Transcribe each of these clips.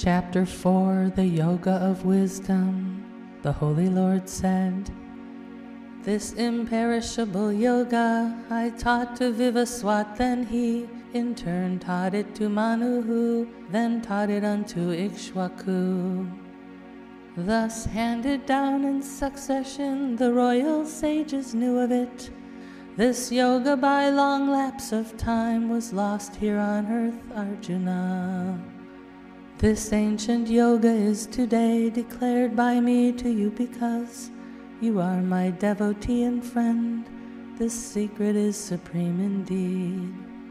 Chapter 4, the Yoga of Wisdom. The Holy Lord said, "This imperishable yoga I taught to Vivaswat, then he in turn taught it to Manu, then taught it unto Ikshwaku. Thus handed down in succession, the royal sages knew of it. This yoga by long lapse of time was lost here on earth, Arjuna. This ancient yoga is today declared by me to you because you are my devotee and friend. This secret is supreme indeed."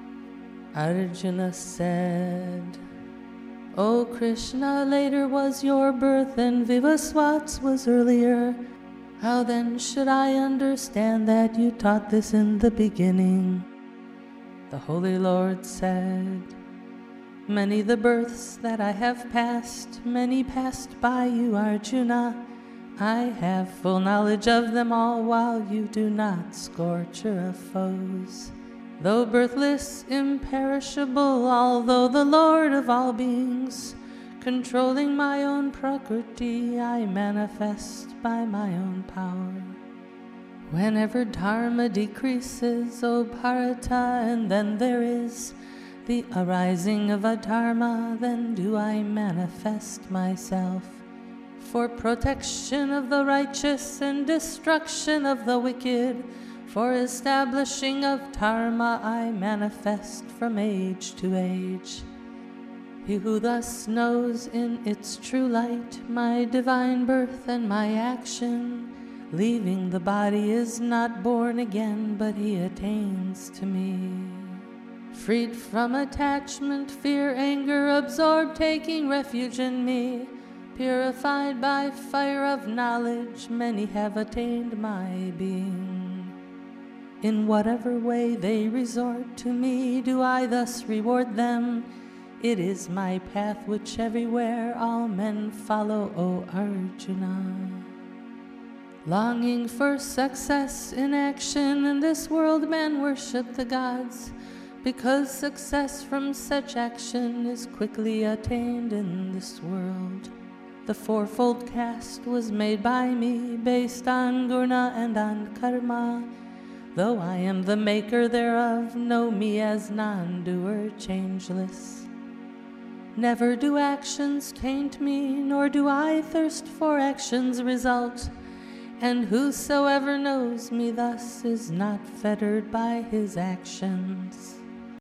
Arjuna said, "O Krishna, later was your birth and Vivaswat's was earlier. How then should I understand that you taught this in the beginning?" The Holy Lord said, "Many the births that I have passed, many passed by you, Arjuna. I have full knowledge of them all, while you do not, scorcher of foes. Though birthless, imperishable, although the Lord of all beings, controlling my own prakriti, I manifest by my own power. Whenever dharma decreases, O Bharata, and then there is the arising of a dharma, then do I manifest myself. For protection of the righteous and destruction of the wicked, for establishing of dharma, I manifest from age to age. He who thus knows in its true light my divine birth and my action, leaving the body is not born again, but he attains to me. Freed from attachment, fear, anger, absorbed, taking refuge in me, purified by fire of knowledge, many have attained my being. In whatever way they resort to me, do I thus reward them. It is my path which everywhere all men follow, O Arjuna. Longing for success in action, in this world men worship the gods, because success from such action is quickly attained in this world. The fourfold caste was made by me, based on guna and on karma. Though I am the maker thereof, know me as non-doer, changeless. Never do actions taint me, nor do I thirst for actions' result. And whosoever knows me thus is not fettered by his actions.